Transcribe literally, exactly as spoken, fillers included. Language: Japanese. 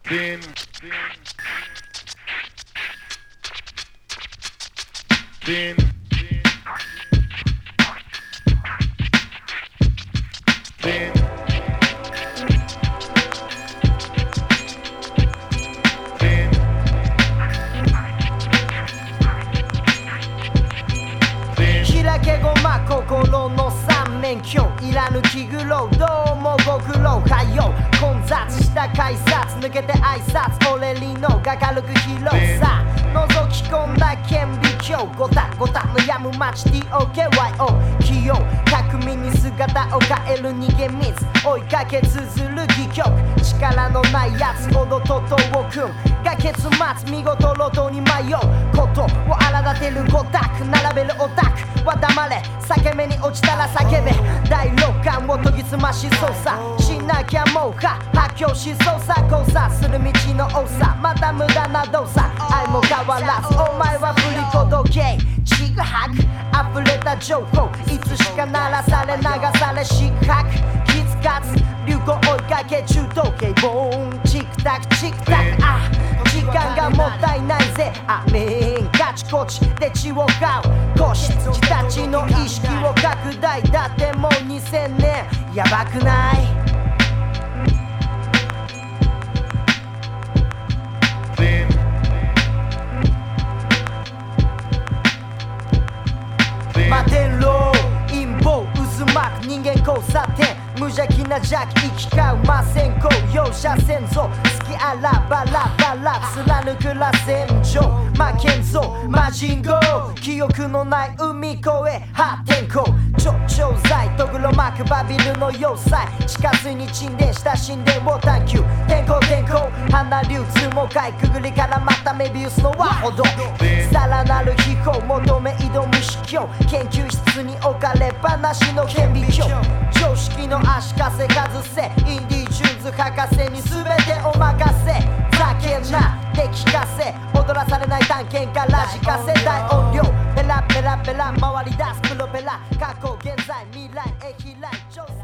Then, then, then, then 開けごま心の三面鏡いらぬ気苦労どうもご苦労はよ混雑した改札抜けて挨拶俺りのが軽く広さ覗き込んだ顕微鏡ゴタゴタのやむ街 ティーオーケーワイオー 器用巧みに姿を変える逃げ水追いかけ綴る戯曲力のないやつほど徒党を組むが結末見事路頭に迷うことを荒立てる五択並べるオタクは黙れ裂け目に落ちたら叫べ第六感を研ぎ澄まし操作しなきゃもうか発狂しそうさ交差する道の多さまた無駄な動作愛も変わらずお前は振り子時計ちぐはぐ溢れた情報いつしか鳴らされ流され失格キツカツ流行追いかけ中時計ボーンチクタクチクタクあ時間がもったいないぜアメンカチコチで血を買う個室自たちの意識を拡大だってもうにせんねんやばくない摩天楼陰謀渦巻く人間交差点無邪気な邪気行き交うません公容赦せんぞ好きあらばらばら貫く螺旋状負けんぞ魔人号記憶のない海越え破天荒超超剤とぐろ巻くバビルの要塞地下水に沈殿した神殿を探求天候天候花流通もかいくぐりからまたメビウスの輪ほどさらなる飛行求め挑む司教研究室に置かれっぱなしの顕微鏡常識の足かせ外せインディ・ジューンズ博士に全てお任せざけんなで聞かせ踊らされない探検家ラジカセ大音量ペラペラペラ回り出すプロペラ過去現在未来へ飛来